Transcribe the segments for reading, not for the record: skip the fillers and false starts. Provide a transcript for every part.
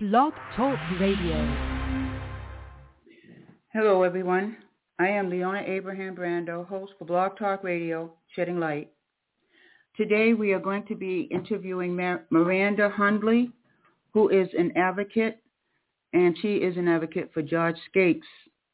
Blog Talk Radio. Hello, everyone. I am Leona Abraham Brando, host for Blog Talk Radio, Shedding Light. Today, we are going to be interviewing Miranda Hundley, who is an advocate, and she is an advocate for George Skates.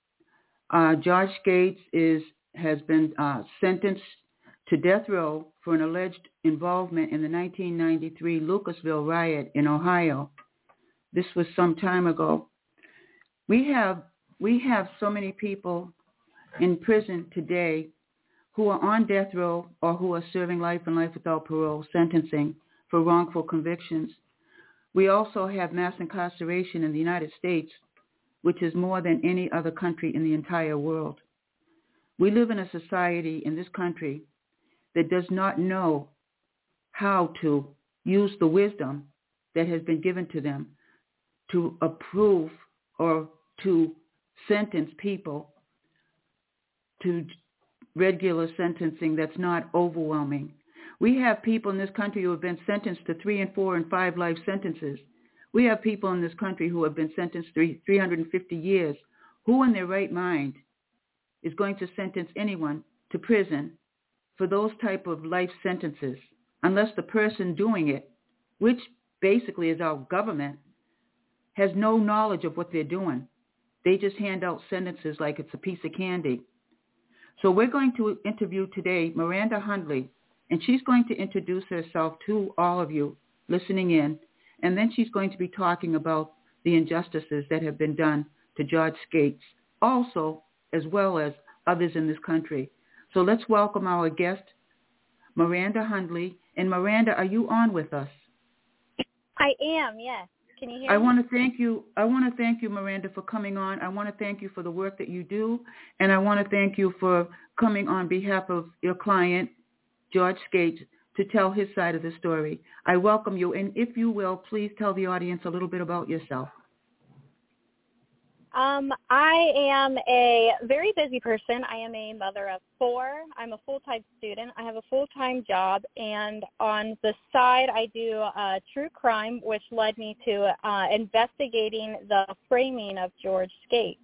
George Skates has been sentenced to death row for an alleged involvement in the 1993 Lucasville riot in Ohio. This was some time ago. We have so many people in prison today who are on death row or who are serving life and life without parole sentencing for wrongful convictions. We also have mass incarceration in the United States, which is more than any other country in the entire world. We live in a society in this country that does not know how to use the wisdom that has been given to them to approve or to sentence people to regular sentencing that's not overwhelming. We have people in this country who have been sentenced to 3 and 4 and 5 life sentences. We have people in this country who have been sentenced 350 years. Who in their right mind is going to sentence anyone to prison for those type of life sentences unless the person doing it, which basically is our government, has no knowledge of what they're doing. They just hand out sentences like it's a piece of candy. So we're going to interview today Miranda Hundley, and she's going to introduce herself to all of you listening in, and then she's going to be talking about the injustices that have been done to George Skates, also as well as others in this country. So let's welcome our guest, Miranda Hundley. And Miranda, are you on with us? I am, yes. Can you hear me? I want to thank you, Miranda, for coming on. I want to thank you for the work that you do, and I want to thank you for coming on behalf of your client, George Skates, to tell his side of the story. I welcome you, and if you will, please tell the audience a little bit about yourself. I am a very busy person. I am a mother of 4. I'm a full-time student. I have a full-time job, and on the side, I do true crime, which led me to investigating the framing of George Skates.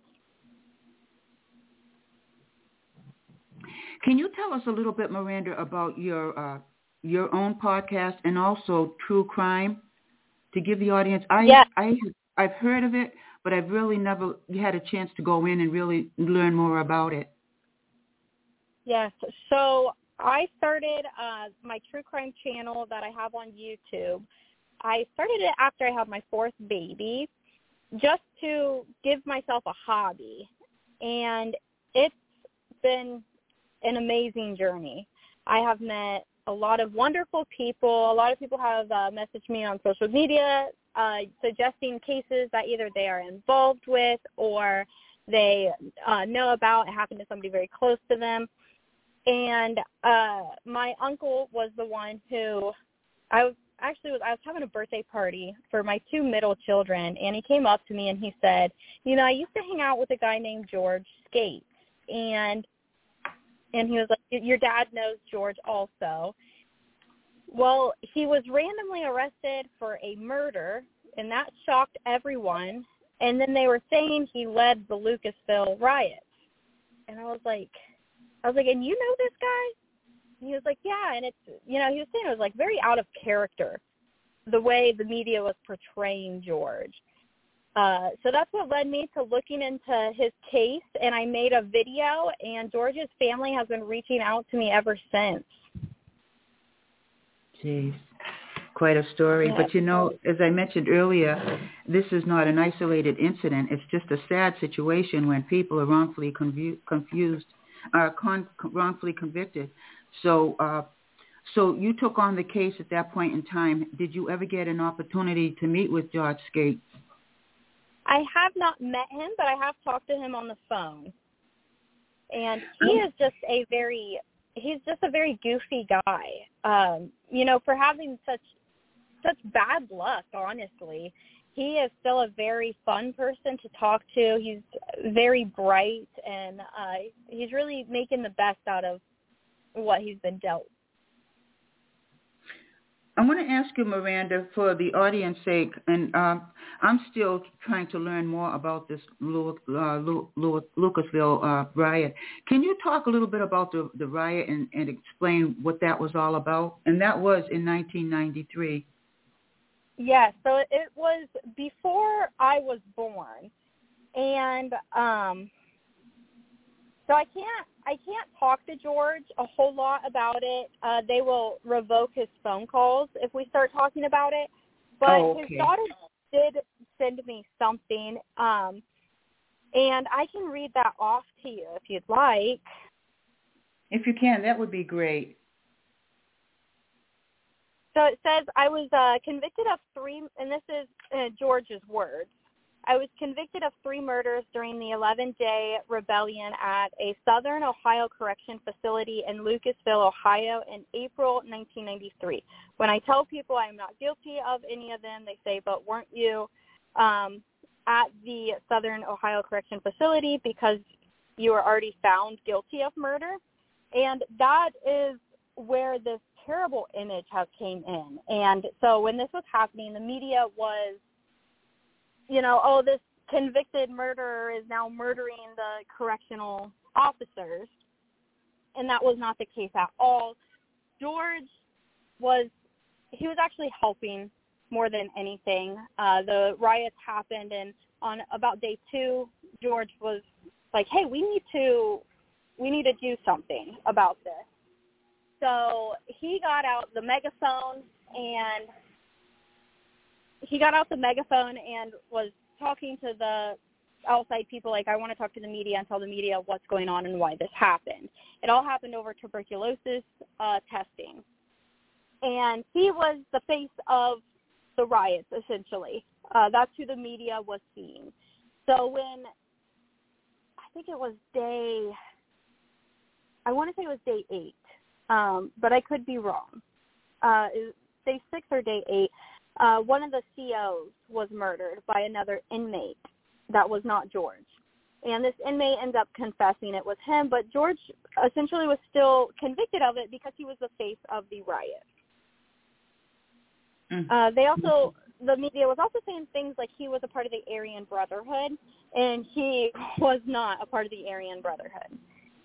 Can you tell us a little bit, Miranda, about your own podcast and also true crime to give the audience? I've heard of it, but I've really never had a chance to go in and really learn more about it. Yes. So I started my true crime channel that I have on YouTube. I started it after I had my 4th baby just to give myself a hobby. And it's been an amazing journey. I have met a lot of wonderful people. A lot of people have messaged me on social media suggesting cases that either they are involved with or they know about. It happened to somebody very close to them. And my uncle was the one who I was having a birthday party for my 2 middle children, and he came up to me and he said, I used to hang out with a guy named George Skates. And he was like, your dad knows George also. Well, he was randomly arrested for a murder, and that shocked everyone. And then they were saying he led the Lucasville riots. And I was like, and you know this guy? And he was like, yeah. And it's, he was saying it was like very out of character, the way the media was portraying George. So that's what led me to looking into his case, and I made a video, and George's family has been reaching out to me ever since. Jeez, quite a story. Yeah. But, as I mentioned earlier, this is not an isolated incident. It's just a sad situation when people are wrongfully wrongfully convicted. So you took on the case at that point in time. Did you ever get an opportunity to meet with George Skates? I have not met him, but I have talked to him on the phone. And he is just he's just a very goofy guy. For having such bad luck, honestly, he is still a very fun person to talk to. He's very bright, and he's really making the best out of what he's been dealt. I want to ask you, Miranda, for the audience's sake, and I'm still trying to learn more about this Lucasville riot. Can you talk a little bit about the riot and explain what that was all about? And that was in 1993. Yes, so it was before I was born, and so I can't talk to George a whole lot about it. They will revoke his phone calls if we start talking about it. But His daughter did send me something, and I can read that off to you if you'd like. If you can, that would be great. So it says, I was convicted of 3, and this is George's words. I was convicted of 3 murders during the 11-day rebellion at a Southern Ohio Correction Facility in Lucasville, Ohio in April 1993. When I tell people I'm not guilty of any of them, they say, but weren't you at the Southern Ohio Correction Facility because you were already found guilty of murder? And that is where this terrible image has came in. And so when this was happening, the media was, oh, this convicted murderer is now murdering the correctional officers. And that was not the case at all. George was actually helping more than anything. The riots happened, and on about day 2, George was like, hey, we need to do something about this. So he got out the megaphone and was talking to the outside people, like, I want to talk to the media and tell the media what's going on and why this happened. It all happened over tuberculosis testing. And he was the face of the riots, essentially. That's who the media was seeing. So when, I think it was day 8, but I could be wrong. Day 6 or day 8, one of the COs was murdered by another inmate that was not George. And this inmate ended up confessing it was him, but George essentially was still convicted of it because he was the face of the riot. The media was also saying things like he was a part of the Aryan Brotherhood, and he was not a part of the Aryan Brotherhood.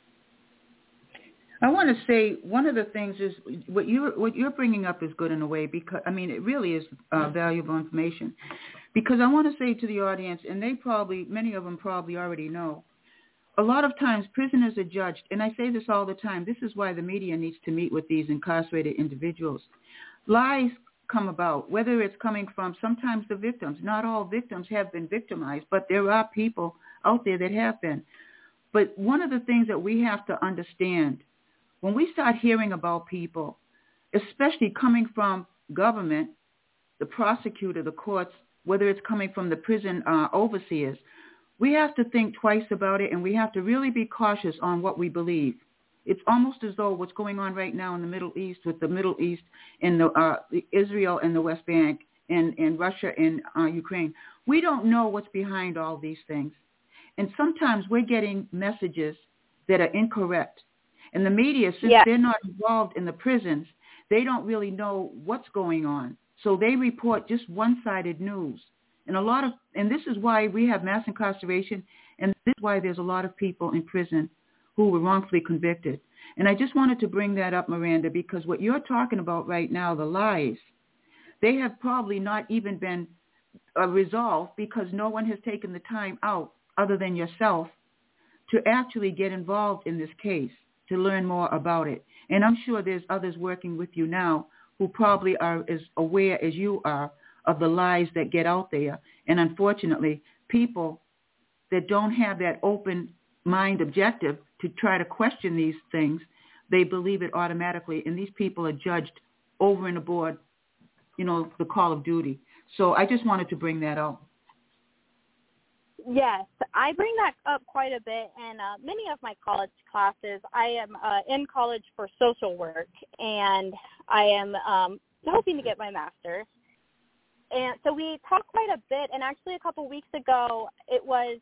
I want to say one of the things is what you're bringing up is good in a way, because it really is valuable information. Because I want to say to the audience, and many of them probably already know, a lot of times prisoners are judged, and I say this all the time. This is why the media needs to meet with these incarcerated individuals. Lies come about, whether it's coming from sometimes the victims. Not all victims have been victimized, but there are people out there that have been. But one of the things that we have to understand, when we start hearing about people, especially coming from government, the prosecutor, the courts, whether it's coming from the prison overseers, we have to think twice about it, and we have to really be cautious on what we believe. It's almost as though what's going on right now in the Middle East, with the Middle East and the Israel and the West Bank and Russia and Ukraine, we don't know what's behind all these things. And sometimes we're getting messages that are incorrect. And the media, since they're not involved in the prisons, they don't really know what's going on. So they report just one-sided news. And this is why we have mass incarceration, and this is why there's a lot of people in prison who were wrongfully convicted. And I just wanted to bring that up, Miranda, because what you're talking about right now, the lies, they have probably not even been resolved because no one has taken the time out, other than yourself, to actually get involved in this case, to learn more about it. And I'm sure there's others working with you now who probably are as aware as you are of the lies that get out there. And unfortunately, people that don't have that open mind objective to try to question these things, they believe it automatically. And these people are judged over and aboard, the call of duty. So I just wanted to bring that up. Yes, I bring that up quite a bit in many of my college classes. I am in college for social work, and I am hoping to get my master's. And so we talk quite a bit, and actually a couple weeks ago, it was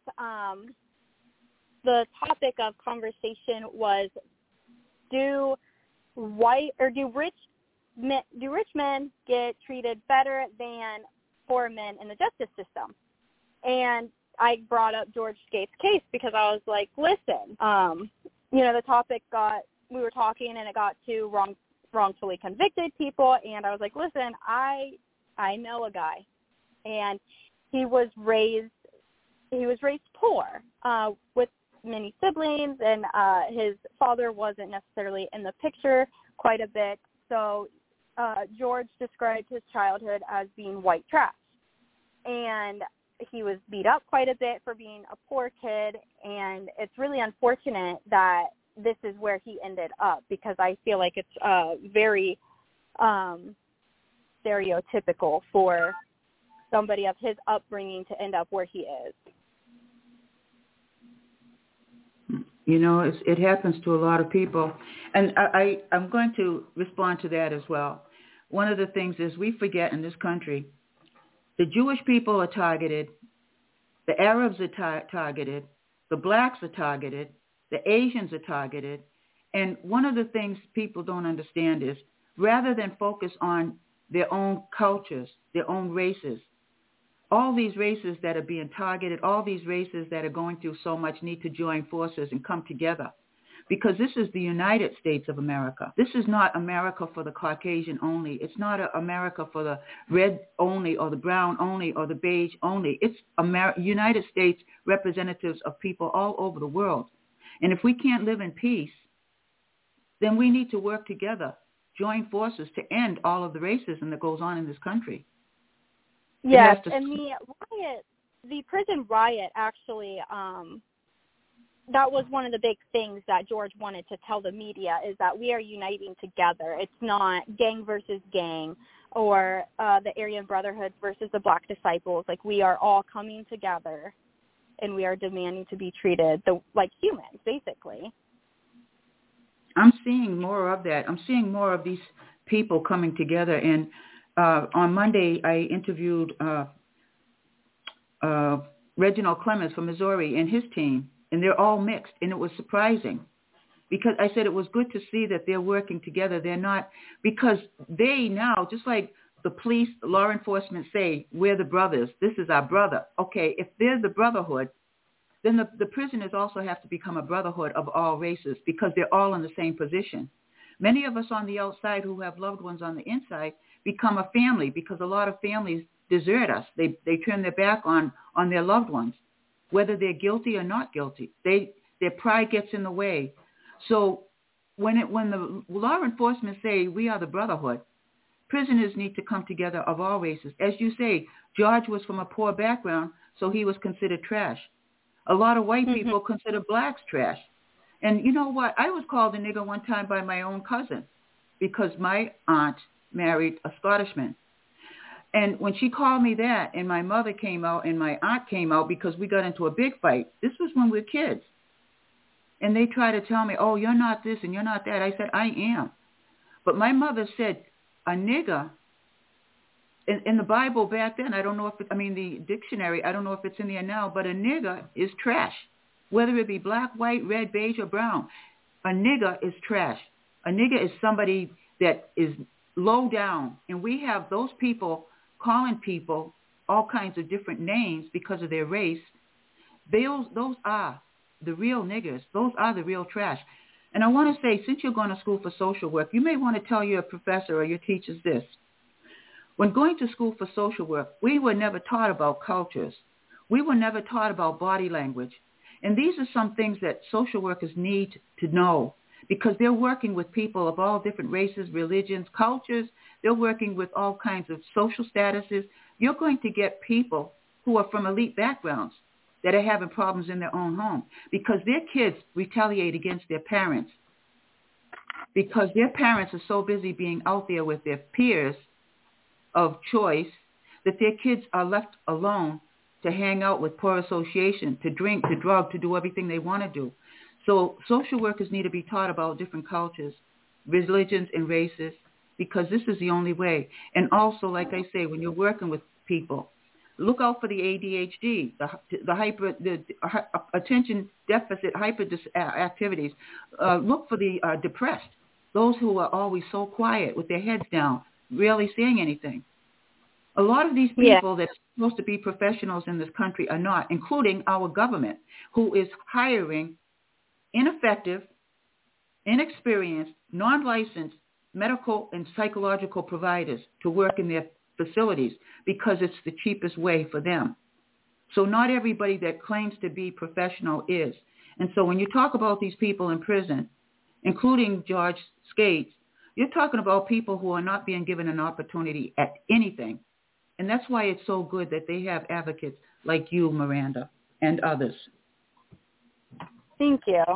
the topic of conversation was do rich rich men get treated better than poor men in the justice system? And I brought up George Gates' case because I was like, listen, the topic we were talking and it got to wrongfully convicted people, and I was like, listen, I know a guy, and he was raised poor with many siblings, and his father wasn't necessarily in the picture quite a bit. So George described his childhood as being white trash, and he was beat up quite a bit for being a poor kid, and it's really unfortunate that this is where he ended up, because I feel like it's very stereotypical for somebody of his upbringing to end up where he is. It happens to a lot of people, and I'm going to respond to that as well. One of the things is we forget in this country, the Jewish people are targeted, the Arabs are targeted, the blacks are targeted, the Asians are targeted, and one of the things people don't understand is rather than focus on their own cultures, their own races, all these races that are being targeted, all these races that are going through so much need to join forces and come together, because this is the United States of America. This is not America for the Caucasian only. It's not America for the red only or the brown only or the beige only. It's United States representatives of people all over the world. And if we can't live in peace, then we need to work together, join forces to end all of the racism that goes on in this country. Yes, and the prison riot actually, that was one of the big things that George wanted to tell the media, is that we are uniting together. It's not gang versus gang or the Aryan Brotherhood versus the Black Disciples. Like, we are all coming together, and we are demanding to be treated like humans, basically. I'm seeing more of that. I'm seeing more of these people coming together. And on Monday, I interviewed Reginald Clemens from Missouri and his team, and they're all mixed, and it was surprising. Because I said it was good to see that they're working together. They're not, because they now, just like the police, law enforcement say, we're the brothers, this is our brother. Okay, if they're the brotherhood, then the prisoners also have to become a brotherhood of all races, because they're all in the same position. Many of us on the outside who have loved ones on the inside become a family, because a lot of families desert us. They turn their back on their loved ones, whether they're guilty or not guilty. Their pride gets in the way. So when the law enforcement say we are the brotherhood, prisoners need to come together of all races. As you say, George was from a poor background, so he was considered trash. A lot of white people consider blacks trash. And you know what? I was called a nigger one time by my own cousin, because my aunt married a Scottishman. And when she called me that, and my mother came out and my aunt came out because we got into a big fight. This was when we were kids. And they tried to tell me, oh, you're not this and you're not that. I said, I am. But my mother said, a nigger, in the Bible back then, I don't know if the dictionary, I don't know if it's in there now, but a nigger is trash. Whether it be black, white, red, beige, or brown, a nigger is trash. A nigger is somebody that is low down. And we have those people calling people all kinds of different names because of their race. Those are the real niggers. Those are the real trash. And I want to say, since you're going to school for social work, you may want to tell your professor or your teachers this. When going to school for social work, we were never taught about cultures. We were never taught about body language. And these are some things that social workers need to know, because they're working with people of all different races, religions, cultures. They're working with all kinds of social statuses. You're going to get people who are from elite backgrounds that are having problems in their own home because their kids retaliate against their parents, because their parents are so busy being out there with their peers of choice that their kids are left alone to hang out with poor association, to drink, to drug, to do everything they want to do. So social workers need to be taught about different cultures, religions, and races, because this is the only way. And also, like I say, when you're working with people, look out for the ADHD, the attention deficit hyperactivities. Look for the depressed. those who are always so quiet with their heads down, rarely saying anything. A lot of these people that are supposed to be professionals in this country are not, including our government, who is hiring ineffective, inexperienced, non-licensed medical and psychological providers to work in their facilities because it's the cheapest way for them. So not everybody that claims to be professional is. And so when you talk about these people in prison, including George Skates, you're talking about people who are not being given an opportunity at anything. And that's why it's so good that they have advocates like you, Miranda, and others. Thank you.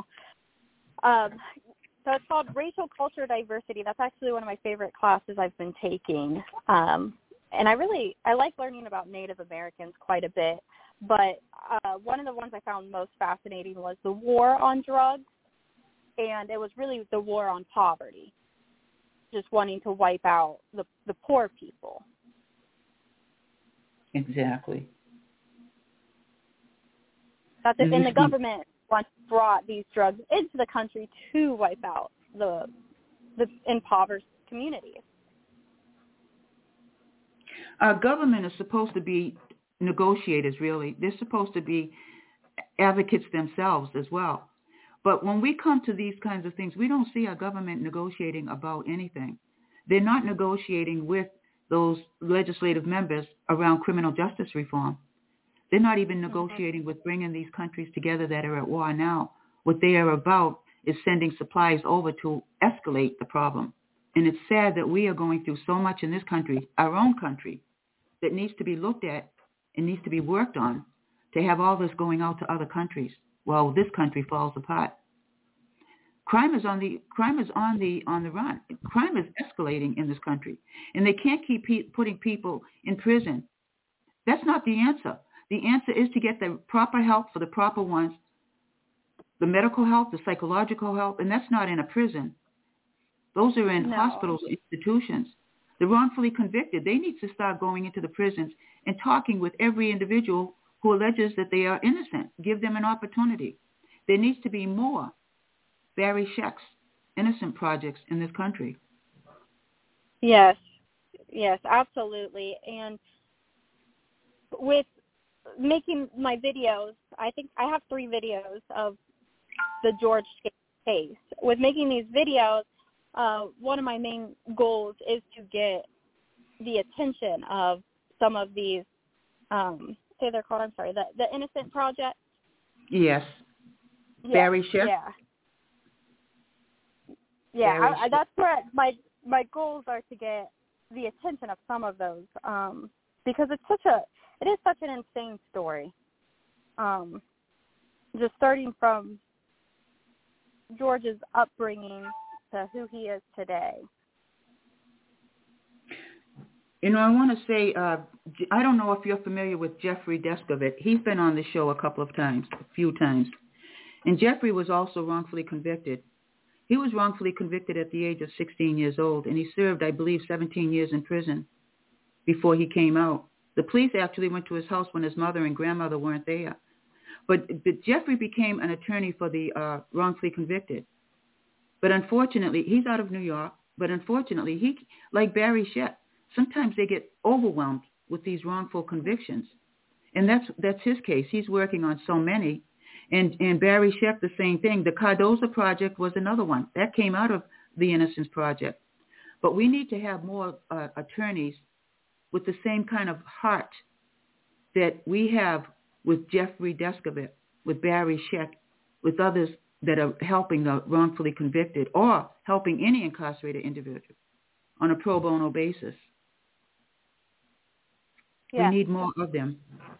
So it's called Racial Culture Diversity. That's actually one of my favorite classes I've been taking. And I like learning about Native Americans quite a bit. But one of the ones I found most fascinating was the war on drugs. And it was really the war on poverty, just wanting to wipe out the poor people. Exactly. That's it. And the government once brought these drugs into the country to wipe out the impoverished communities. Our government is supposed to be negotiators, really. They're supposed to be advocates themselves as well. But when we come to these kinds of things, we don't see our government negotiating about anything. They're not negotiating with those legislative members around criminal justice reform. They're not even negotiating with bringing these countries together that are at war now. What they are about is sending supplies over to escalate the problem. And it's sad that we are going through so much in this country, our own country, that needs to be looked at and needs to be worked on to have all this going out to other countries while this country falls apart. Crime is on the run. Crime is escalating in this country, and they can't keep putting people in prison. That's not the answer. The answer is to get the proper help for the proper ones, the medical help, the psychological help, and that's not in a prison. Those are in hospitals, institutions. The wrongfully convicted, they need to start going into the prisons and talking with every individual who alleges that they are innocent. Give them an opportunity. There needs to be more Barry Scheck's innocent projects in this country. Yes, absolutely. And with making my videos, I think I have 3 videos of the George Skates case. With making these videos, one of my main goals is to get the attention of some of these, say they're called, the Innocent Project. Yes. Barry Scheck. Yeah, that's where my goals are, to get the attention of some of those, because it is such an insane story. Just starting from George's upbringing to who he is today. You know, I want to say, I don't know if you're familiar with Jeffrey Deskovic. He's been on the show a few times. And Jeffrey was also wrongfully convicted. He was wrongfully convicted at the age of 16 years old, and he served, I believe, 17 years in prison before he came out. The police actually went to his house when his mother and grandmother weren't there. But Jeffrey became an attorney for the wrongfully convicted. But unfortunately, he's out of New York, but unfortunately, he, like Barry Scheck, sometimes they get overwhelmed with these wrongful convictions. And that's his case. He's working on so many. And Barry Scheck, the same thing. The Cardozo Project was another one. That came out of the Innocence Project. But we need to have more attorneys with the same kind of heart that we have with Jeffrey Deskovic, with Barry Scheck, with others that are helping the wrongfully convicted or helping any incarcerated individual on a pro bono basis. Yeah. We need more of them.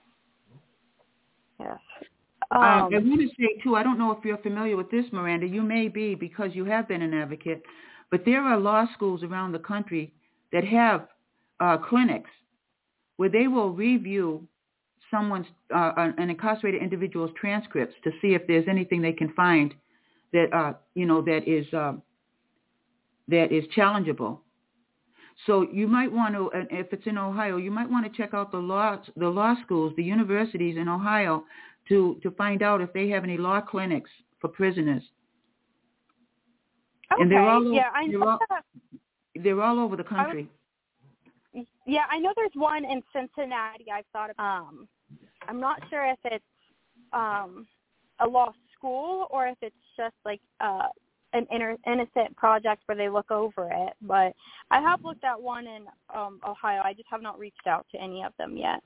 Yes. I want to say, too, I don't know if you're familiar with this, Miranda. You may be, because you have been an advocate, but there are law schools around the country that have clinics where they will review someone's, an incarcerated individual's transcripts to see if there's anything they can find that, that is challengeable. So you might want to, if it's in Ohio, you might want to check out the law schools, the universities in Ohio, to find out if they have any law clinics for prisoners. And they're all I know that. They're all over the country. I know there's one in Cincinnati. I've thought of. I'm not sure if it's a law school or if it's just like an innocent project where they look over it. But I have looked at one in Ohio. I just have not reached out to any of them yet.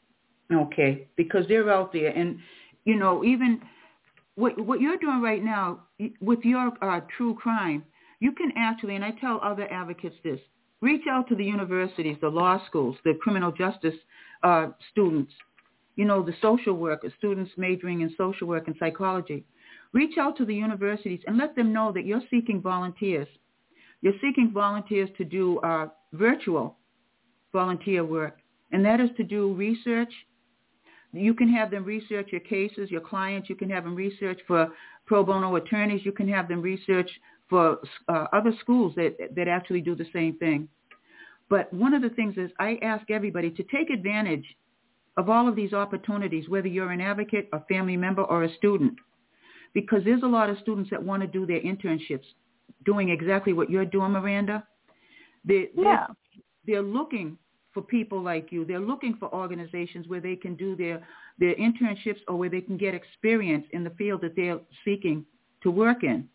Okay, because they're out there, and even what you're doing right now with your true crime, you can actually, and I tell other advocates this, reach out to the universities, the law schools, the criminal justice students, the social workers, students majoring in social work and psychology. Reach out to the universities and let them know that you're seeking volunteers. You're seeking volunteers to do virtual volunteer work, and that is to do research. You can have them research your cases, your clients. You can have them research for pro bono attorneys. You can have them research for other schools that actually do the same thing. But one of the things is I ask everybody to take advantage of all of these opportunities, whether you're an advocate, a family member, or a student, because there's a lot of students that want to do their internships doing exactly what you're doing, Miranda. They're looking for people like you. They're looking for organizations where they can do their internships or where they can get experience in the field that they're seeking to work in.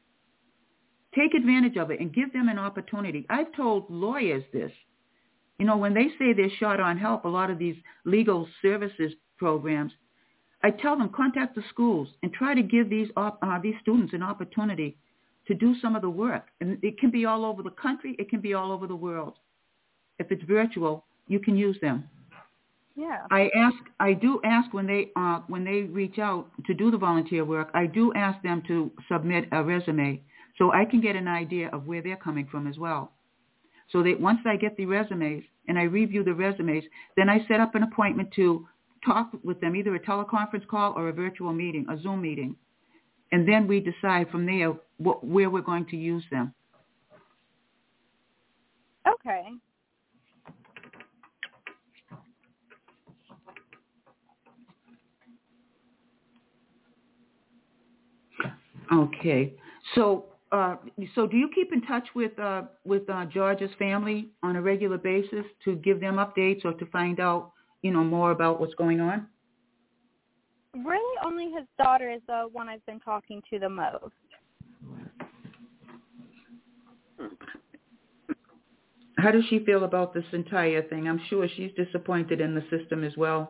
Take advantage of it and give them an opportunity. I've told lawyers this. When they say they're short on help, a lot of these legal services programs, I tell them contact the schools and try to give these students an opportunity to do some of the work. And it can be all over the country. It can be all over the world. If it's virtual, you can use them. Yeah. I do ask when they reach out to do the volunteer work, I do ask them to submit a resume so I can get an idea of where they're coming from as well. So that once I get the resumes and I review the resumes, then I set up an appointment to talk with them, either a teleconference call or a virtual meeting, a Zoom meeting. And then we decide from there where we're going to use them. Okay. Okay. So do you keep in touch with George's family on a regular basis to give them updates or to find out, more about what's going on? Really, only his daughter is the one I've been talking to the most. How does she feel about this entire thing? I'm sure she's disappointed in the system as well.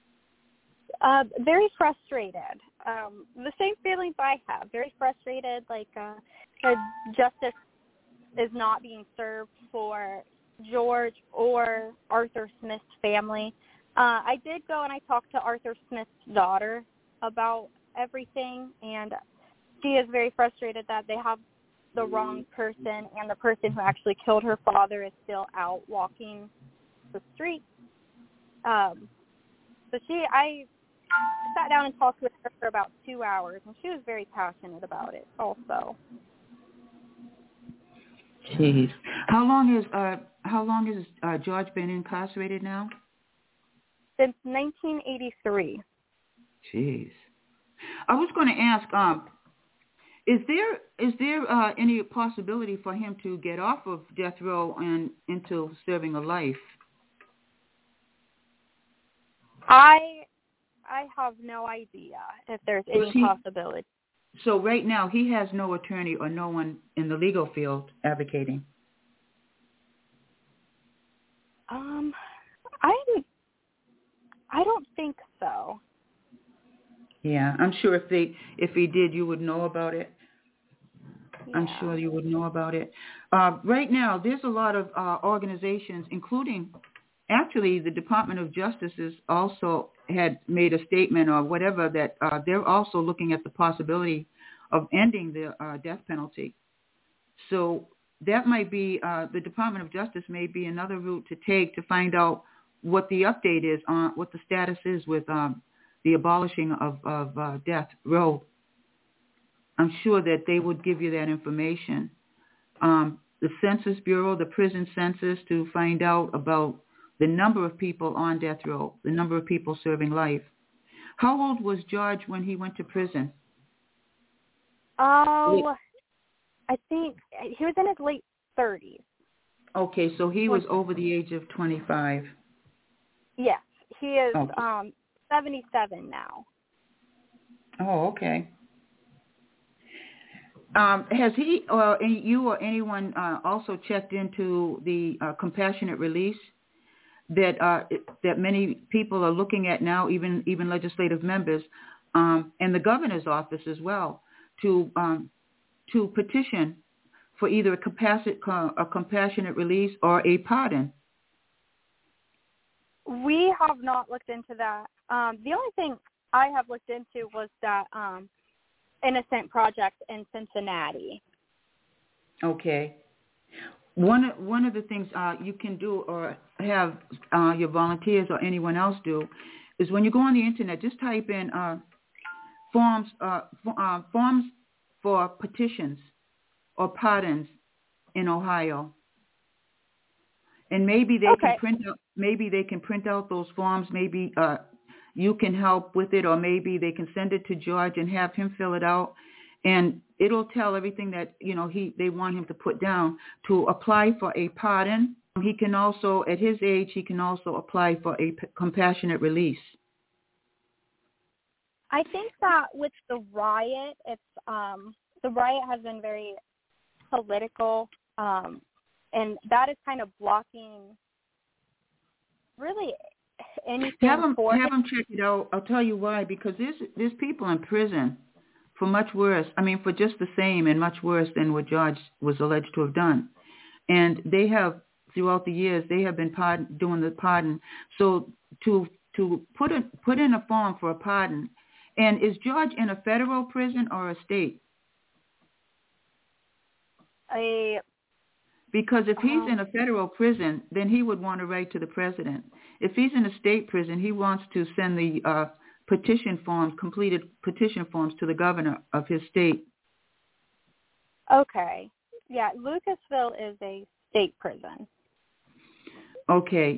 Very frustrated. The same feelings I have. Very frustrated, like justice is not being served for George or Arthur Smith's family. I did go and I talked to Arthur Smith's daughter about everything, and she is very frustrated that they have the wrong person, and the person who actually killed her father is still out walking the street. I sat down and talked with her for about 2 hours, and she was very passionate about it also. Jeez. How long has George been incarcerated now? Since 1983. Jeez. I was going to ask, is there any possibility for him to get off of death row and into serving a life? I have no idea if there's any possibility. So right now he has no attorney or no one in the legal field advocating. I don't think so. Yeah, I'm sure if he did, you would know about it. Yeah. I'm sure you would know about it. Right now, there's a lot of organizations, including actually the Department of Justice has also had made a statement or whatever that they're also looking at the possibility of ending the death penalty. So that might be, the Department of Justice may be another route to take to find out what the update is on, what the status is with the abolishing of death row. I'm sure that they would give you that information. The Census Bureau, the prison census, to find out about the number of people on death row, the number of people serving life. How old was George when he went to prison? I think he was in his late 30s. Okay, so he was over the age of 25. Yes, he is Okay. 77 now. Oh, okay. Has he or you or anyone also checked into the compassionate release that many people are looking at now, even legislative members, and the governor's office as well, to petition for either a compassionate release or a pardon? We have not looked into that. The only thing I have looked into was that Innocent Project in Cincinnati. Okay. One of the things you can do, or have your volunteers or anyone else do, is when you go on the internet, just type in forms for petitions or pardons in Ohio, and maybe they can print out. Maybe they can print out those forms. Maybe you can help with it, or maybe they can send it to George and have him fill it out, and it'll tell everything that they want him to put down to apply for a pardon. He can also, at his age, he can also apply for a compassionate release. I think that with the riot, it's the riot has been very political, and that is kind of blocking really anything have them check it out. I'll tell you why. Because there's people in prison for much worse. I mean, for just the same and much worse than what George was alleged to have done. And they have, throughout the years, they have been doing the pardon. So to put in a form for a pardon. And is George in a federal prison or a state? Because if he's in a federal prison, then he would want to write to the president. If he's in a state prison, he wants to send the completed petition forms to the governor of his state. Okay. Yeah, Lucasville is a state prison. Okay.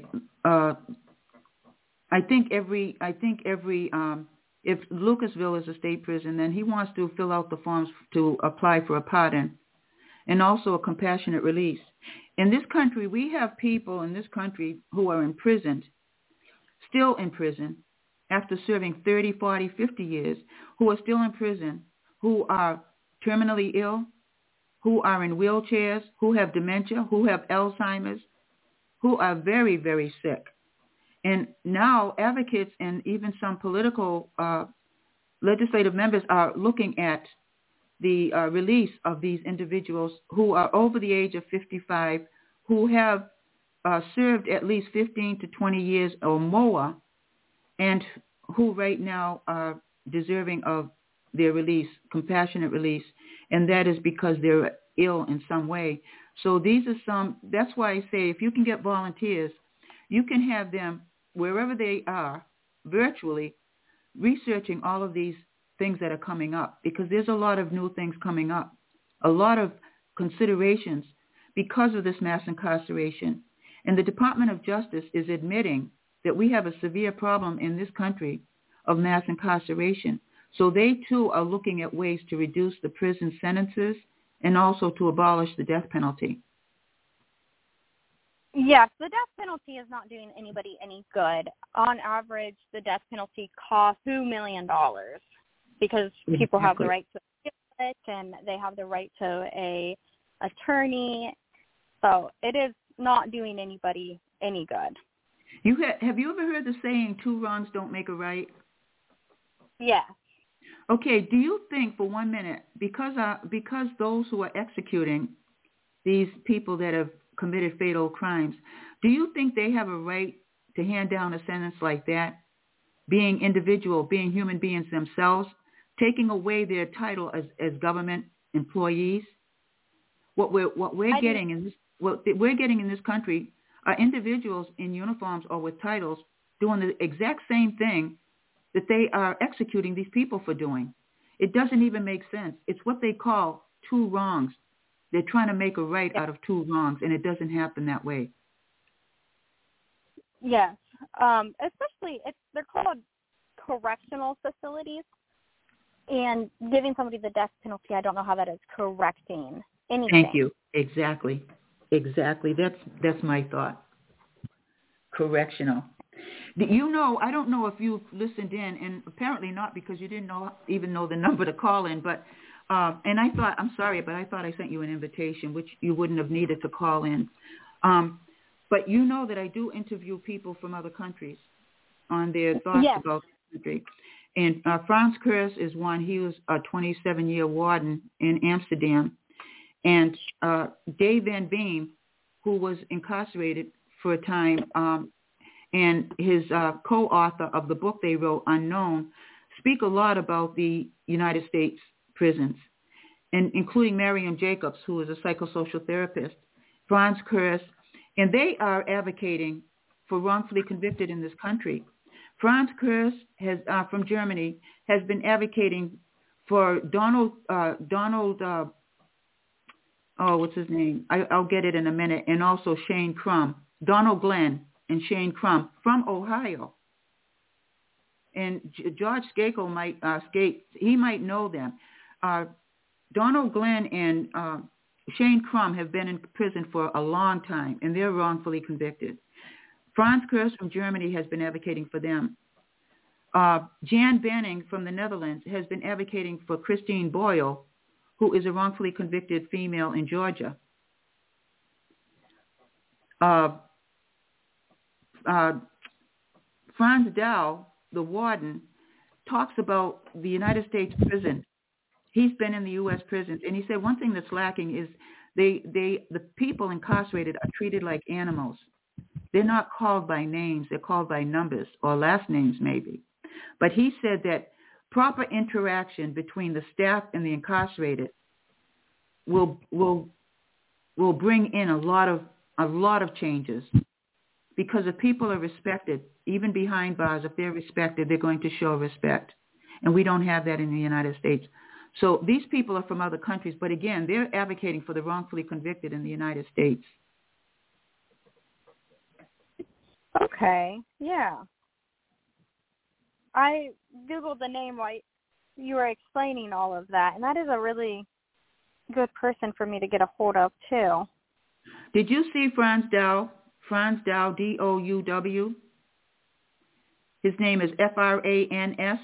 I think every if Lucasville is a state prison, then he wants to fill out the forms to apply for a pardon and also a compassionate release. In this country, we have people in this country who are imprisoned, still in prison, after serving 30, 40, 50 years, who are still in prison, who are terminally ill, who are in wheelchairs, who have dementia, who have Alzheimer's, who are very, very sick. And now advocates and even some political legislative members are looking at the release of these individuals who are over the age of 55, who have served at least 15 to 20 years or more, and who right now are deserving of their release, compassionate release, and that is because they're ill in some way. So these are that's why I say if you can get volunteers, you can have them wherever they are, virtually, researching all of these things that are coming up, because there's a lot of new things coming up, a lot of considerations because of this mass incarceration. And the Department of Justice is admitting that we have a severe problem in this country of mass incarceration. So they, too, are looking at ways to reduce the prison sentences and also to abolish the death penalty. Yes, the death penalty is not doing anybody any good. On average, the death penalty costs $2 million because people have the right to appeal it and they have the right to a attorney. So it is not doing anybody any good. Have you ever heard the saying, 2 wrongs don't make a right? Yes. Okay, do you think for 1 minute, because those who are executing these people that have committed fatal crimes, do you think they have a right to hand down a sentence like that, being individual, being human beings themselves, taking away their title as government employees? What we're getting in this country are individuals in uniforms or with titles doing the exact same thing that they are executing these people for doing. It doesn't even make sense. It's what they call 2 wrongs. They're trying to make a right out of 2 wrongs, and it doesn't happen that way. Yes. Especially, they're called correctional facilities, and giving somebody the death penalty, I don't know how that is correcting anything. Thank you. Exactly. That's my thought. Correctional. You know, I don't know if you've listened in, and apparently not because you didn't even know the number to call in, but and I thought, I'm sorry, but I thought I sent you an invitation, which you wouldn't have needed to call in. But you know that I do interview people from other countries on their thoughts Yes. about the country. And Frans Kers is one. He was a 27-year warden in Amsterdam. And Dave Van Beem, who was incarcerated for a time, and his co-author of the book they wrote, Unknown, speak a lot about the United States prisons, and including Miriam Jacobs, who is a psychosocial therapist, Frans Kers, and they are advocating for wrongfully convicted in this country. Frans Kers has, from Germany, has been advocating for Donald, what's his name? I'll get it in a minute, and also Shane Crum, Donald Glenn and Shane Crum from Ohio. And George Skakel might he might know them. Donald Glenn and Shane Crum have been in prison for a long time, and they're wrongfully convicted. Frans Kers from Germany has been advocating for them. Jan Benning from the Netherlands has been advocating for Christine Boyle, who is a wrongfully convicted female in Georgia. Franz Dow, the warden, talks about the United States prison. He's been in the U.S. prisons, and he said one thing that's lacking is the people incarcerated are treated like animals. They're not called by names; they're called by numbers or last names, maybe. But he said that proper interaction between the staff and the incarcerated will bring in a lot of changes, because if people are respected, even behind bars, if they're respected, they're going to show respect, and we don't have that in the United States. So these people are from other countries, but again, they're advocating for the wrongfully convicted in the United States. Okay, yeah. I Googled the name while you were explaining all of that, and that is a really good person for me to get a hold of, too. Did you see Frans Dow? Frans Dow, D-O-U-W. His name is Frans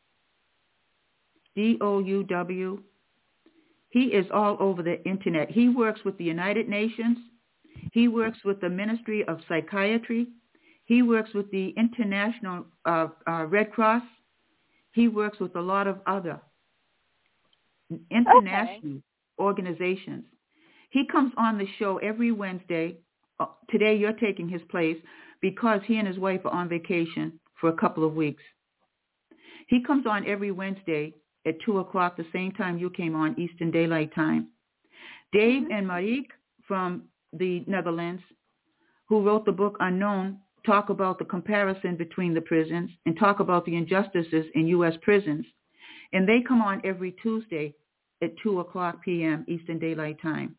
D-O-U-W. He is all over the Internet. He works with the United Nations. He works with the Ministry of Psychiatry. He works with the International Red Cross. He works with a lot of other international organizations. He comes on the show every Wednesday. Today you're taking his place because he and his wife are on vacation for a couple of weeks. He comes on every Wednesday at 2 o'clock, the same time you came on, Eastern Daylight Time. Dave and Marieke from the Netherlands, who wrote the book Unknown, talk about the comparison between the prisons and talk about the injustices in U.S. prisons. And they come on every Tuesday at 2 o'clock p.m. Eastern Daylight Time.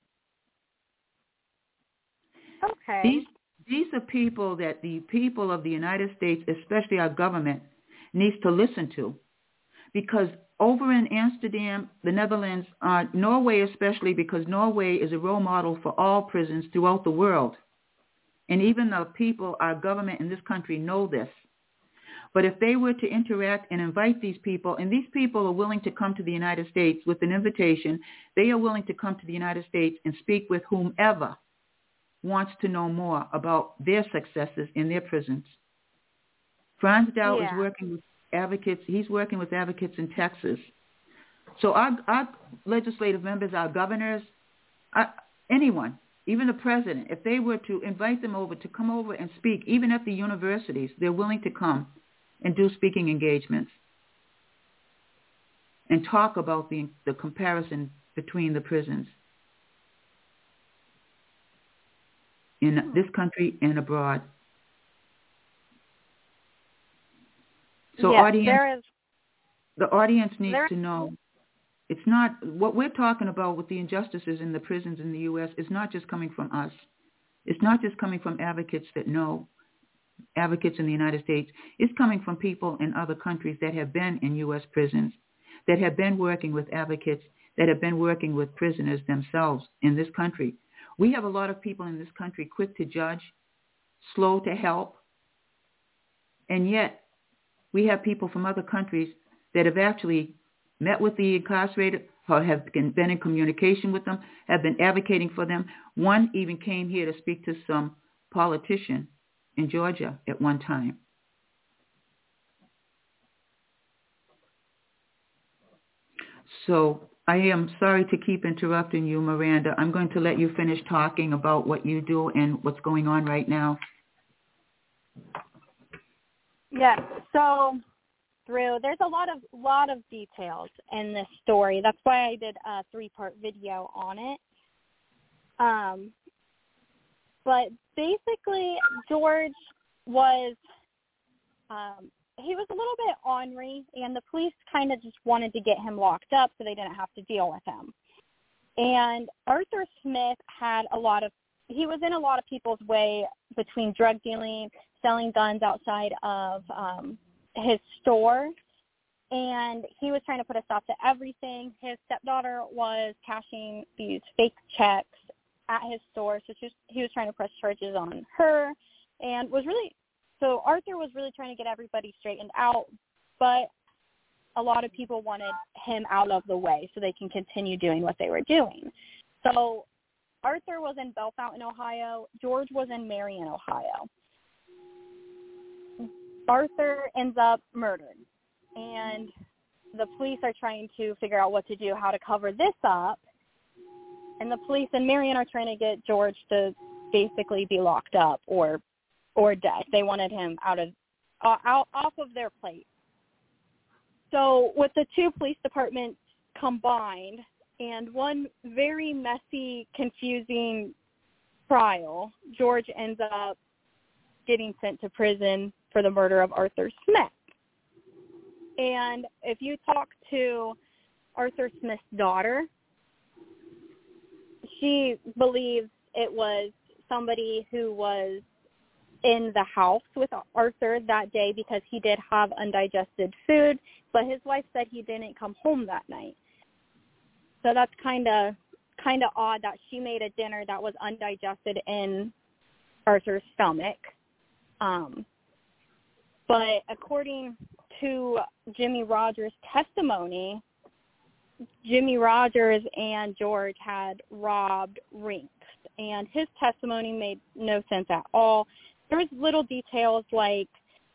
Okay. These are people that the people of the United States, especially our government, needs to listen to. Because over in Amsterdam, the Netherlands, Norway especially, because Norway is a role model for all prisons throughout the world. And even the people, our government in this country know this. But if they were to interact and invite these people, and these people are willing to come to the United States with an invitation, they are willing to come to the United States and speak with whomever wants to know more about their successes in their prisons. Frans Dow is working with advocates. He's working with advocates in Texas. So our legislative members, our governors, anyone, even the president, if they were to invite them over to come over and speak, even at the universities, they're willing to come and do speaking engagements and talk about the comparison between the prisons in this country and abroad. So yes, the audience needs to know it's not what we're talking about with the injustices in the prisons in the U.S. is not just coming from us. It's not just coming from advocates that know, advocates in the United States. It's coming from people in other countries that have been in U.S. prisons, that have been working with advocates, that have been working with prisoners themselves in this country. We have a lot of people in this country quick to judge, slow to help, and yet we have people from other countries that have actually met with the incarcerated, or have been in communication with them, have been advocating for them. One even came here to speak to some politician in Georgia at one time. So I am sorry to keep interrupting you, Miranda. I'm going to let you finish talking about what you do and what's going on right now. Yeah, so Drew, there's a lot of details in this story. That's why I did a 3-part video on it. But basically, George was he was a little bit ornery, and the police kind of just wanted to get him locked up so they didn't have to deal with him. And Arthur Smith he was in a lot of people's way between drug dealing, selling guns outside of his store, and he was trying to put a stop to everything. His stepdaughter was cashing these fake checks at his store, so he was trying to press charges on her, and so Arthur was really trying to get everybody straightened out, but a lot of people wanted him out of the way so they can continue doing what they were doing. So Arthur was in Bellefontaine, Ohio. George was in Marion, Ohio. Arthur ends up murdered, and the police are trying to figure out what to do, how to cover this up, and the police in Marion are trying to get George to basically be locked up or dead. They wanted him off of their plate. So with the two police departments combined and one very messy, confusing trial, George ends up getting sent to prison for the murder of Arthur Smith. And if you talk to Arthur Smith's daughter, she believes it was somebody who was in the house with Arthur that day because he did have undigested food, but his wife said he didn't come home that night. So that's kind of odd that she made a dinner that was undigested in Arthur's stomach. But according to Jimmy Rogers' testimony, Jimmy Rogers and George had robbed Rinks, and his testimony made no sense at all. There was little details like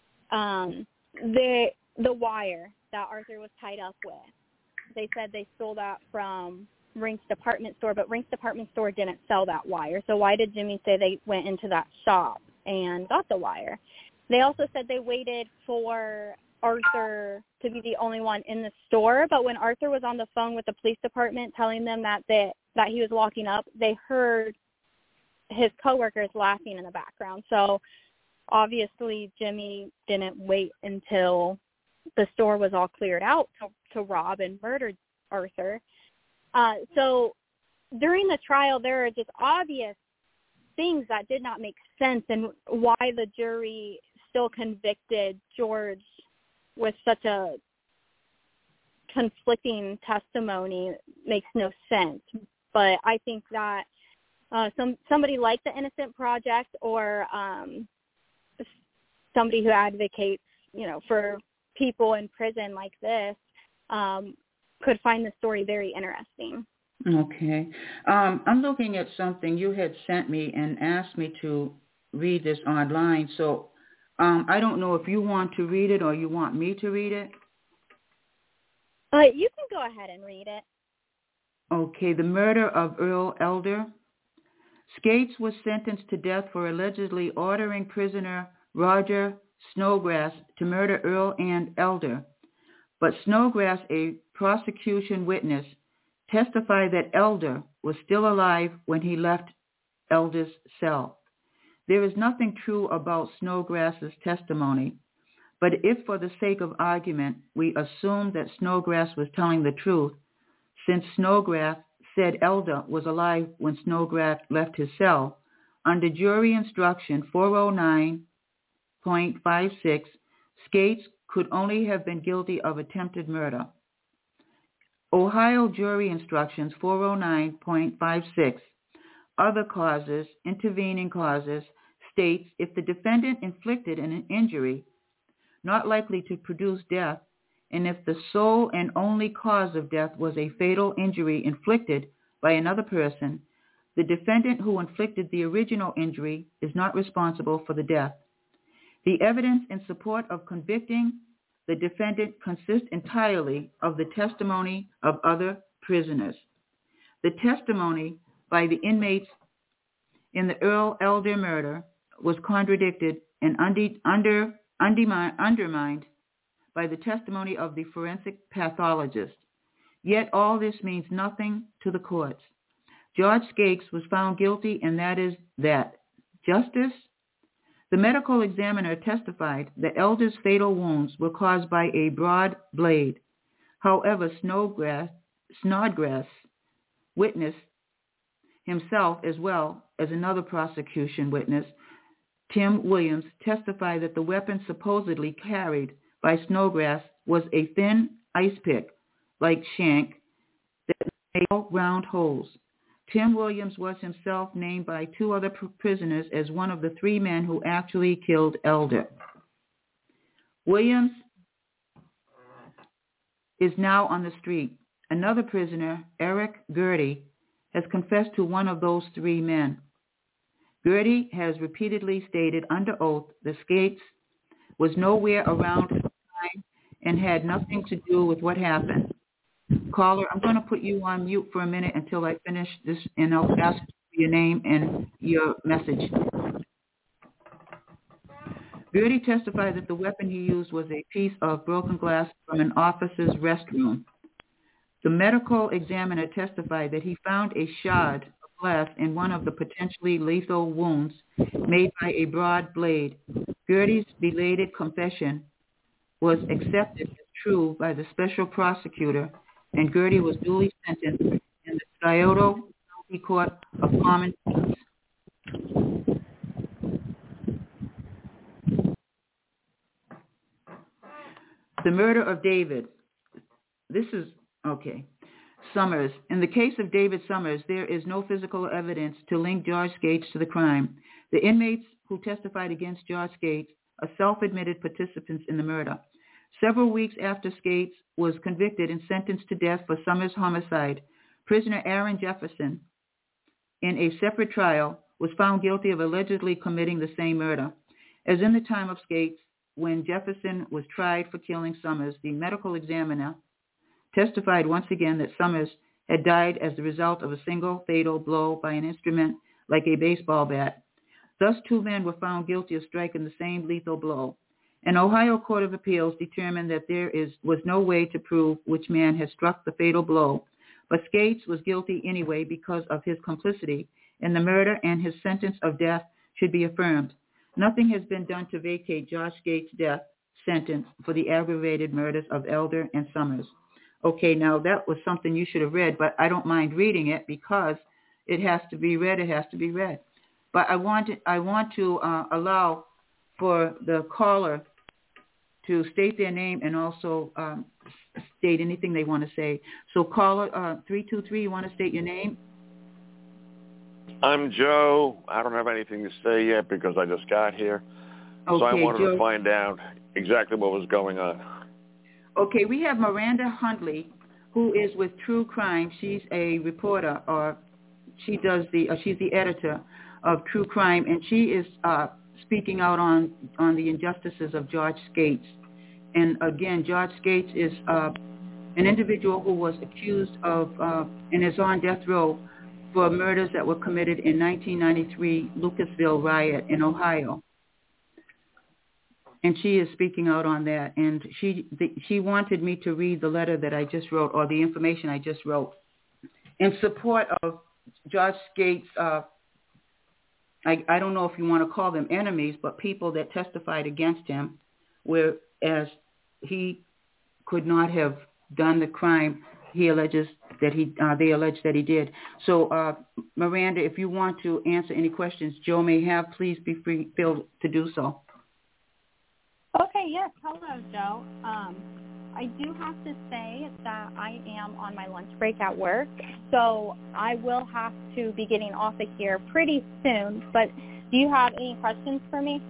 the wire that Arthur was tied up with. They said they stole that from Rinks department store, but Rinks department store didn't sell that wire. So why did Jimmy say they went into that shop and got the wire? They also said they waited for Arthur to be the only one in the store, but when Arthur was on the phone with the police department telling them that he was locking up, they heard his coworkers laughing in the background. So obviously Jimmy didn't wait until the store was all cleared out to rob and murder Arthur. So during the trial, there are just obvious things that did not make sense, and why the jury still convicted George with such a conflicting testimony makes no sense. But I think that somebody like the Innocent Project or somebody who advocates, for people in prison like this could find the story very interesting. Okay. I'm looking at something you had sent me and asked me to read this online. So I don't know if you want to read it or you want me to read it. You can go ahead and read it. Okay. The murder of Earl Elder. Skates was sentenced to death for allegedly ordering prisoner Roger Snowgrass to murder Earl and Elder. But Snowgrass, a prosecution witness, testified that Elder was still alive when he left Elder's cell. There is nothing true about Snowgrass's testimony, but if for the sake of argument we assume that Snowgrass was telling the truth, since Snowgrass said Elder was alive when Snowgrass left his cell, under jury instruction 409.56, Skates could only have been guilty of attempted murder. Ohio Jury Instructions 409.56, other causes, intervening causes, states if the defendant inflicted an injury not likely to produce death, and if the sole and only cause of death was a fatal injury inflicted by another person, the defendant who inflicted the original injury is not responsible for the death. The evidence in support of convicting the defendant consists entirely of the testimony of other prisoners. The testimony by the inmates in the Earl Elder murder was contradicted and undermined by the testimony of the forensic pathologist. Yet all this means nothing to the courts. George Skates was found guilty, and that is that. Justice? The medical examiner testified that Elder's fatal wounds were caused by a broad blade. However, Snodgrass witness himself, as well as another prosecution witness, Tim Williams, testified that the weapon supposedly carried by Snodgrass was a thin ice pick, like shank, that made round holes. Tim Williams was himself named by two other prisoners as one of the three men who actually killed Elder. Williams is now on the street. Another prisoner, Eric Gertie, has confessed to one of those three men. Gertie has repeatedly stated under oath that Skates was nowhere around at the time and had nothing to do with what happened. Caller, I'm going to put you on mute for a minute until I finish this, and I'll ask for your name and your message. Gertie testified that the weapon he used was a piece of broken glass from an officer's restroom. The medical examiner testified that he found a shard of glass in one of the potentially lethal wounds made by a broad blade. Gertie's belated confession was accepted as true by the special prosecutor, and Gertie was duly sentenced in the Scioto County Court of Common Pleas. The murder of David. This is, okay. Summers. In the case of David Summers, there is no physical evidence to link George Skates to the crime. The inmates who testified against George Skates are self-admitted participants in the murder. Several weeks after Skates was convicted and sentenced to death for Summers' homicide, prisoner Aaron Jefferson, in a separate trial, was found guilty of allegedly committing the same murder. As in the time of Skates, when Jefferson was tried for killing Summers, the medical examiner testified once again that Summers had died as the result of a single fatal blow by an instrument like a baseball bat. Thus, two men were found guilty of striking the same lethal blow. An Ohio Court of Appeals determined that there was no way to prove which man had struck the fatal blow, but Skates was guilty anyway because of his complicity in the murder, and his sentence of death should be affirmed. Nothing has been done to vacate George Skates' death sentence for the aggravated murders of Elder and Summers. Okay, now that was something you should have read, but I don't mind reading it because it has to be read. It has to be read. But I want to allow for the caller to state their name and also state anything they want to say. So caller 323, you want to state your name? I'm Joe. I don't have anything to say yet because I just got here. Okay, so I wanted Joe, to find out exactly what was going on. Okay, we have Miranda Huntley, who is with True Crime. She's a reporter, or she's the editor of True Crime, and she is speaking out on the injustices of George Skates. And again, George Skates is an individual who was accused of and is on death row for murders that were committed in 1993 Lucasville riot in Ohio. And she is speaking out on that. And she wanted me to read the letter that I just wrote, or the information I just wrote, in support of George Skates. I don't know if you want to call them enemies, but people that testified against him, whereas he could not have done the crime they allege that he did. So, Miranda, if you want to answer any questions Joe may have, please be free to do so. Okay, yes. Hello, Joe. I do have to say that I am on my lunch break at work, so I will have to be getting off of here pretty soon. But do you have any questions for me?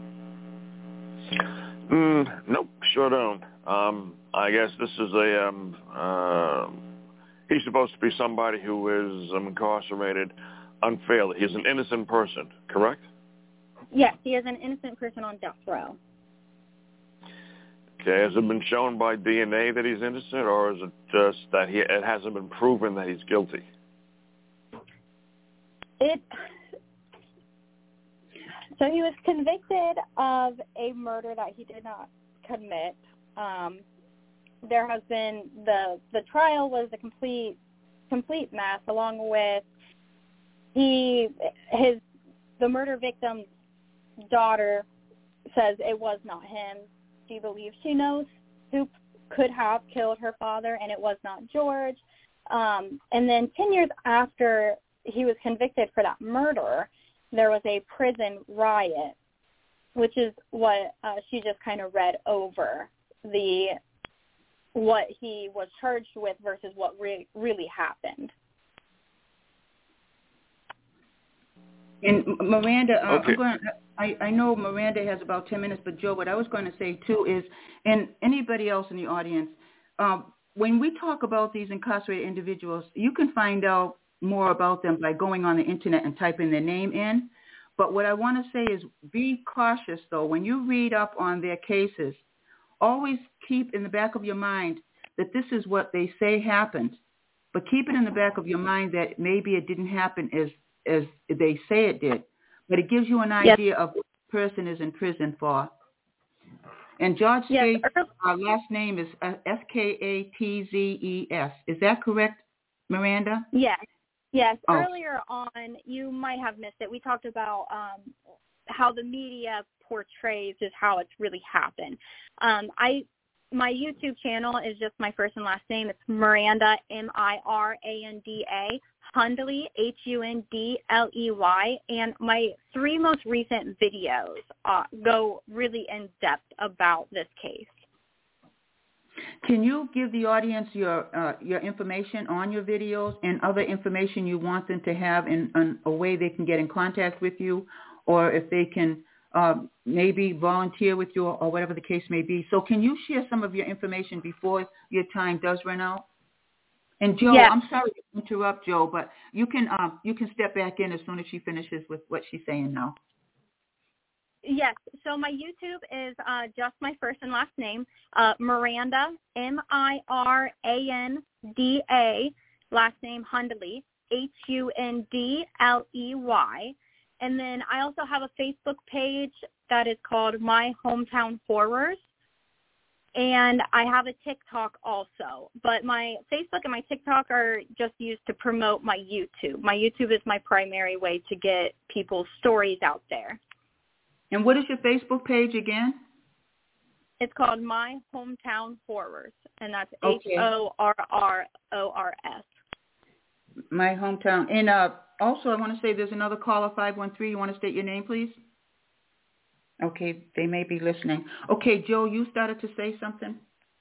Nope, sure don't. I guess this is he's supposed to be somebody who is incarcerated unfairly. He's an innocent person, correct? Yes, he is an innocent person on death row. Okay, has it been shown by DNA that he's innocent, or is it just that it hasn't been proven that he's guilty? So he was convicted of a murder that he did not commit. There has been the trial was a complete mess, along with the murder victim's daughter says it was not him. She believes she knows who could have killed her father, and it was not George. And then 10 years after he was convicted for that murder, there was a prison riot, which is what she just kind of read over, what he was charged with versus what really happened. And Miranda, okay. I know Miranda has about 10 minutes, but Joe, what I was going to say too is, and anybody else in the audience, when we talk about these incarcerated individuals, you can find out more about them by going on the internet and typing their name in. But what I want to say is be cautious, though. When you read up on their cases, always keep in the back of your mind that this is what they say happened. But keep it in the back of your mind that maybe it didn't happen as they say it did. But it gives you an idea of what the person is in prison for. And George Skates, our last name is Skatzes. Is that correct, Miranda? Yes. Yes. Oh. Earlier on, you might have missed it. We talked about how the media portrays just how it's really happened. My YouTube channel is just my first and last name. It's Miranda, Miranda, Hundley, Hundley, and my 3 most recent videos go really in depth about this case. Can you give the audience your information on your videos and other information you want them to have in a way they can get in contact with you, or if they can maybe volunteer with you or whatever the case may be? So can you share some of your information before your time does run out? And Joe, yes. I'm sorry to interrupt, Joe, but you can step back in as soon as she finishes with what she's saying now. Yes. So my YouTube is just my first and last name, Miranda, Miranda, last name Hundley, Hundley. And then I also have a Facebook page that is called My Hometown Horrors. And I have a TikTok also. But my Facebook and my TikTok are just used to promote my YouTube. My YouTube is my primary way to get people's stories out there. And what is your Facebook page again? It's called My Hometown Horrors, and that's okay. HORRORS. My Hometown. And also, I want to say there's another caller, 513. You want to state your name, please? Okay, they may be listening. Okay, Joe, you started to say something?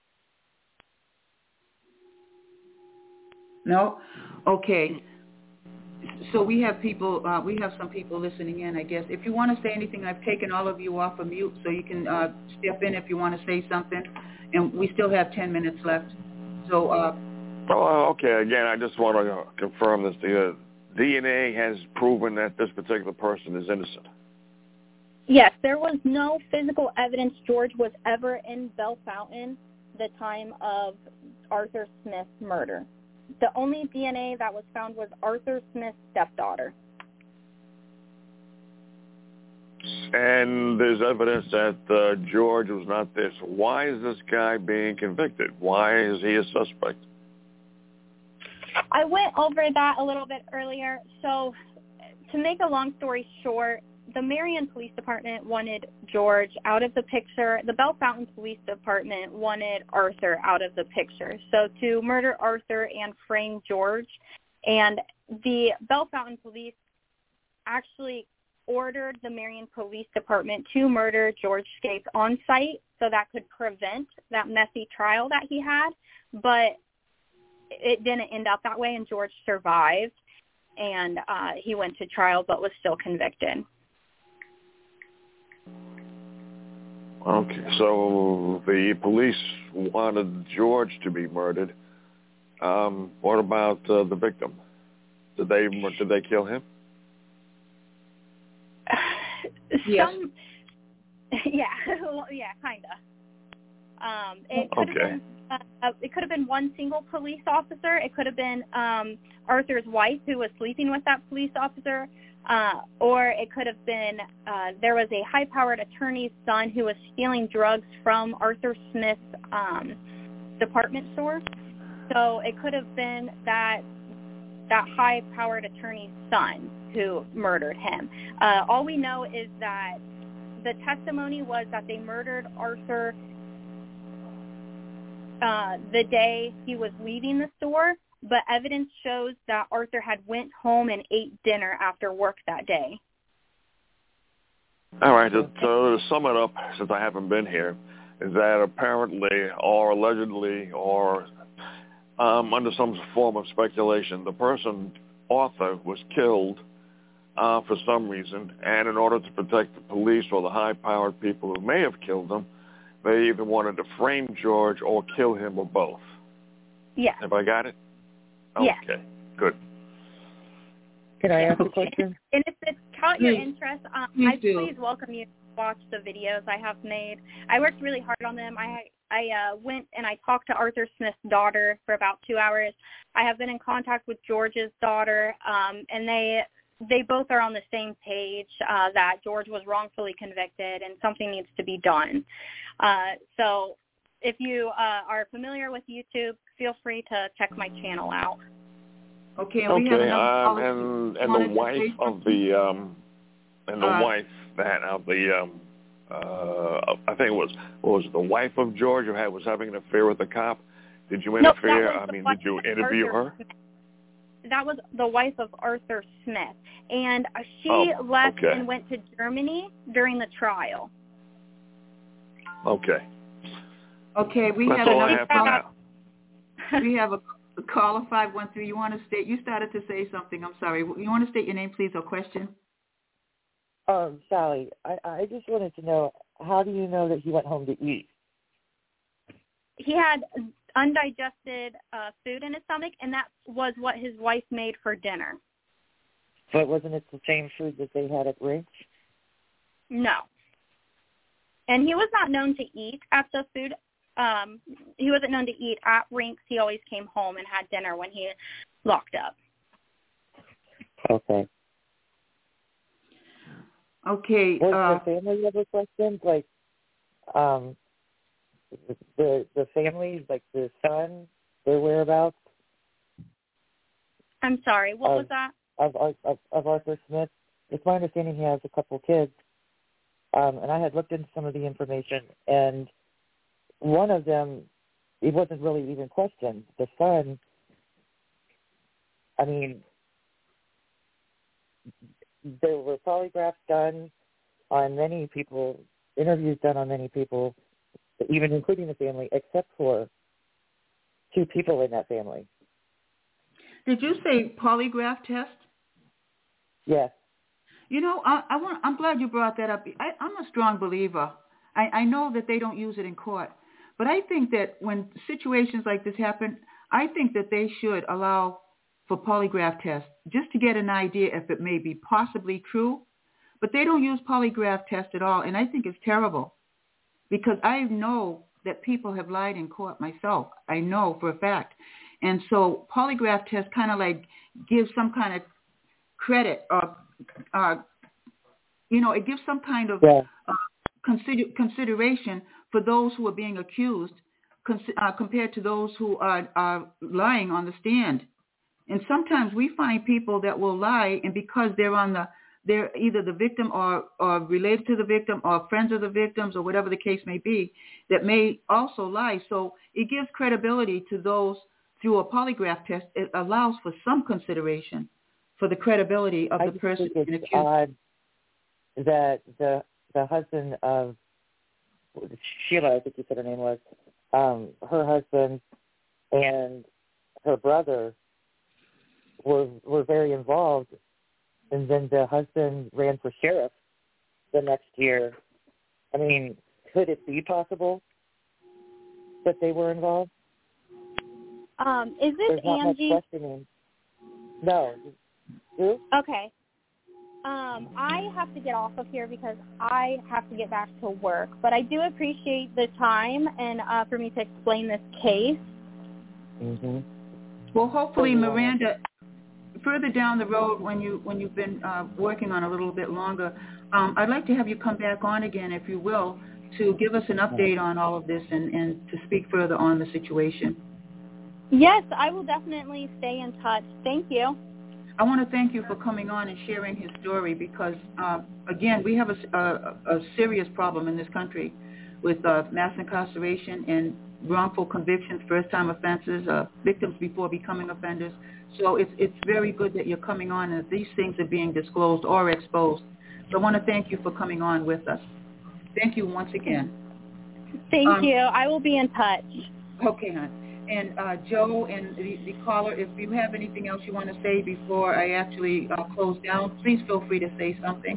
No? Okay. So we have some people listening in, I guess. If you want to say anything, I've taken all of you off of mute, so you can step in if you want to say something. And we still have 10 minutes left. So. Okay. Again, I just want to confirm this. The DNA has proven that this particular person is innocent. Yes, there was no physical evidence George was ever in Bellefontaine the time of Arthur Smith's murder. The only DNA that was found was Arthur Smith's stepdaughter. And there's evidence that George was not there. So why is this guy being convicted? Why is he a suspect? I went over that a little bit earlier. So to make a long story short, the Marion Police Department wanted George out of the picture. The Bellefontaine Police Department wanted Arthur out of the picture. So to murder Arthur and frame George, and the Bellefontaine Police actually ordered the Marion Police Department to murder George Skates on site so that could prevent that messy trial that he had, but it didn't end up that way, and George survived, and he went to trial but was still convicted. Okay, so the police wanted George to be murdered. What about the victim? Did they kill him? Yes. Yeah, kind of. It could have been one single police officer. It could have been Arthur's wife who was sleeping with that police officer, or it could have been there was a high-powered attorney's son who was stealing drugs from Arthur Smith's department store. So it could have been that high-powered attorney's son who murdered him. All we know is that the testimony was that they murdered Arthur the day he was leaving the store, but evidence shows that Arthur had went home and ate dinner after work that day. All right, so to sum it up, since I haven't been here, is that apparently or allegedly or under some form of speculation, the person, Arthur, was killed for some reason, and in order to protect the police or the high-powered people who may have killed him, they either wanted to frame George or kill him or both. Yeah. Have I got it? Yeah. Okay, good. Can I ask a question? And if it's caught your interest, I do. please welcome you to watch the videos I have made. I worked really hard on them. I went and I talked to Arthur Smith's daughter for about 2 hours. I have been in contact with George's daughter, and they both are on the same page that George was wrongfully convicted and something needs to be done. So if you are familiar with YouTube, feel free to check my channel out. Okay, and we have another and the wife of the wife that of the I think it was the wife of George who was having an affair with a cop. Did you interfere? Did you interview her? That was the wife of Arthur Smith, and she left and went to Germany during the trial. Okay. Okay, we That's have all I another have for now. We have a caller 513. You want to state? You started to say something. I'm sorry. You want to state your name, please, or question? Sally, I just wanted to know, how do you know that he went home to eat? He had undigested food in his stomach, and that was what his wife made for dinner. But wasn't it the same food that they had at Rinks? No. And he was not known to eat at the food. He wasn't known to eat at Rinks. He always came home and had dinner when he locked up. Okay. Okay. Was the family ever questioned? Like, the family, like the son, their whereabouts? I'm sorry, what was that? Of Arthur Smith. It's my understanding he has a couple kids. And I had looked into some of the information, and one of them, it wasn't really even questioned. The son, I mean, there were polygraphs done on many people, interviews done on many people, even including the family, except for 2 people in that family. Did you say polygraph test? Yes. You know, I'm glad you brought that up. I'm a strong believer. I know that they don't use it in court, but I think that when situations like this happen, I think that they should allow for polygraph tests just to get an idea if it may be possibly true. But they don't use polygraph tests at all, and I think it's terrible because I know that people have lied in court myself. I know for a fact. And so polygraph tests kind of like give some kind of credit or it gives some kind of consideration for those who are being accused compared to those who are lying on the stand. And sometimes we find people that will lie, and because they're either the victim or related to the victim or friends of the victims or whatever the case may be, that may also lie. So it gives credibility to those through a polygraph test. It allows for some consideration for the credibility of the person. that the husband of Sheila, I think you said her name was, her husband and her brother were very involved, and then the husband ran for sheriff the next year. I mean, could it be possible that they were involved? Is this There's not Angie? much questioning. No. Who? Okay. I have to get off of here because I have to get back to work. But I do appreciate the time and for me to explain this case. Mm-hmm. Well, hopefully, Miranda, further down the road when you've been working on a little bit longer, I'd like to have you come back on again, if you will, to give us an update on all of this and to speak further on the situation. Yes, I will definitely stay in touch. Thank you. I want to thank you for coming on and sharing his story because, again, we have a serious problem in this country with mass incarceration and wrongful convictions, first-time offenses, victims before becoming offenders. So it's very good that you're coming on and these things are being disclosed or exposed. So I want to thank you for coming on with us. Thank you once again. Thank you. I will be in touch. Okay, hon. And Joe and the caller, if you have anything else you want to say before I actually close down, please feel free to say something.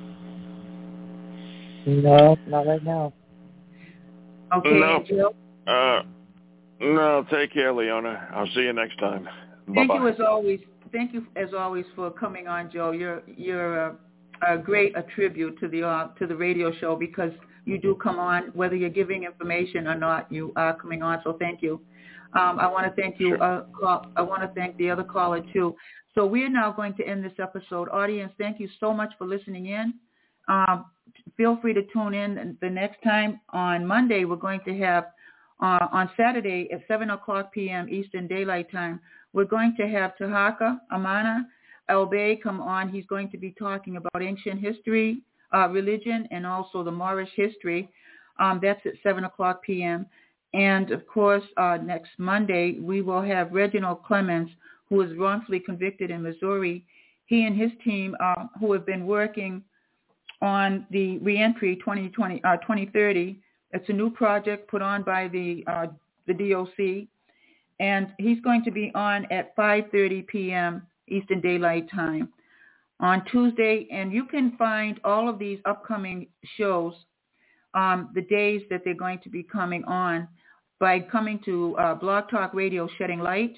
No, not right now. Okay, No. Joe? No, take care, Leona. I'll see you next time. Thank Bye-bye. you as always. Thank you as always for coming on, Joe. You're a great tribute to the radio show because you do come on, whether you're giving information or not. You are coming on, so thank you. I want to thank you. I want to thank the other caller too. So we are now going to end this episode. Audience, thank you so much for listening in. Feel free to tune in the next time. On Monday, we're going to have, on Saturday at 7 o'clock p.m. Eastern Daylight Time, we're going to have Tahaka Amana Albay come on. He's going to be talking about ancient history, religion, and also the Moorish history. That's at 7 o'clock p.m. And, of course, next Monday, we will have Reginald Clemens, who was wrongfully convicted in Missouri. He and his team, who have been working on the Reentry 2030. It's a new project put on by the DOC. And he's going to be on at 5:30 p.m. Eastern Daylight Time on Tuesday. And you can find all of these upcoming shows, the days that they're going to be coming on, by coming to Blog Talk Radio Shedding Light,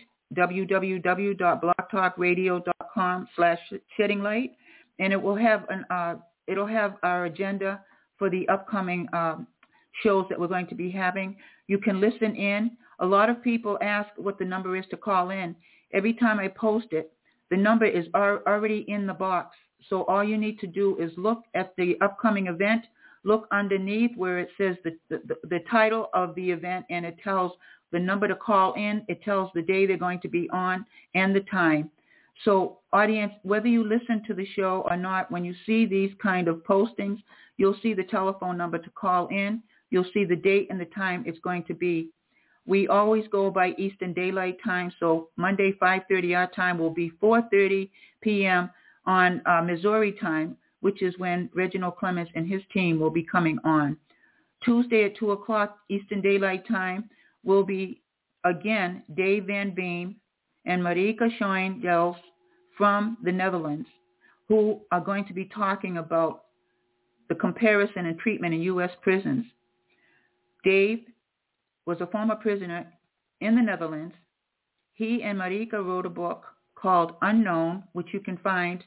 www.blogtalkradio.com/Shedding Light, and it will have it'll have our agenda for the upcoming shows that we're going to be having. You can listen in. A lot of people ask what the number is to call in. Every time I post it, the number is already in the box. So all you need to do is look at the upcoming event. Look underneath where it says the title of the event, and it tells the number to call in. It tells the day they're going to be on and the time. So, audience, whether you listen to the show or not, when you see these kind of postings, you'll see the telephone number to call in. You'll see the date and the time it's going to be. We always go by Eastern Daylight Time, so Monday 5:30 our time will be 4:30 p.m. on Missouri time, which is when Reginald Clemens and his team will be coming on. Tuesday at 2 o'clock Eastern Daylight Time will be, again, Dave Van Beem and Marika Schoen-Dels from the Netherlands, who are going to be talking about the comparison and treatment in U.S. prisons. Dave was a former prisoner in the Netherlands. He and Marika wrote a book called Unknown, which you can find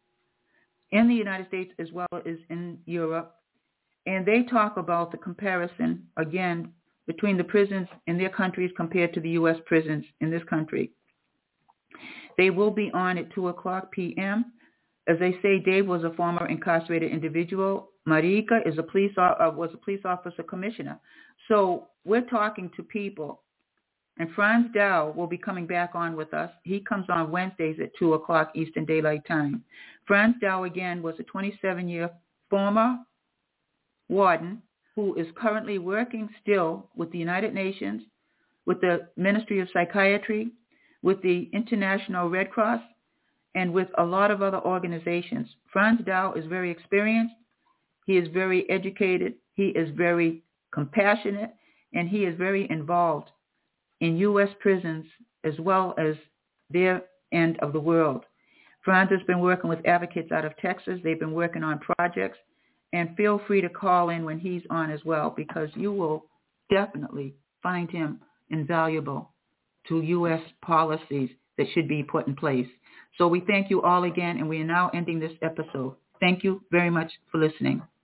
in the United States as well as in Europe. And they talk about the comparison, again, between the prisons in their countries compared to the U.S. prisons in this country. They will be on at 2 o'clock p.m. As they say, Dave was a former incarcerated individual. Marika is was a police officer commissioner. So we're talking to people. And Franz Dow will be coming back on with us. He comes on Wednesdays at 2 o'clock Eastern Daylight Time. Franz Dow, again, was a 27-year former warden who is currently working still with the United Nations, with the Ministry of Psychiatry, with the International Red Cross, and with a lot of other organizations. Franz Dow is very experienced. He is very educated. He is very compassionate, and he is very involved in U.S. prisons as well as their end of the world. Franz has been working with advocates out of Texas. They've been working on projects, and feel free to call in when he's on as well, because you will definitely find him invaluable to U.S. policies that should be put in place. So we thank you all again, and we are now ending this episode. Thank you very much for listening.